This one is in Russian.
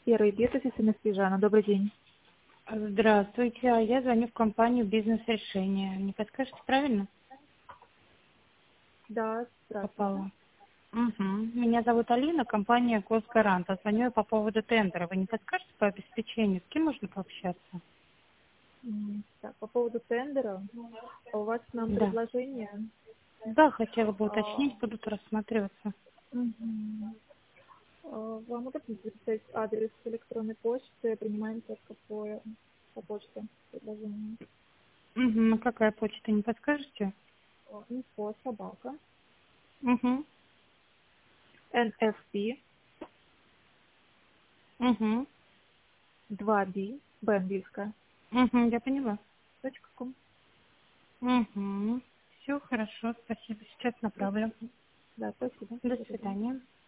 Первый бит офиса Снежана. Добрый день. Здравствуйте, я звоню в компанию «Бизнес-решение». Не подскажете, правильно Да, здравствуйте. попала? Угу. Меня зовут Алина, компания «Госгарант». Звоню я по поводу тендера. Вы не подскажете по обеспечению, с кем можно пообщаться? Так, по поводу тендера, у вас к нам Да. предложение. Да, хотела бы А, уточнить, будут рассматриваться. мгм. Вам удобно записать адрес электронной почты, принимаем только по почте предложение. Угу. Какая почта, не подскажете? Info собака Угу. NFP Угу. 2B б Угу, я поняла. .com. Угу. Все хорошо, спасибо. Сейчас направлю. Да, спасибо. До Благодарю. свидания.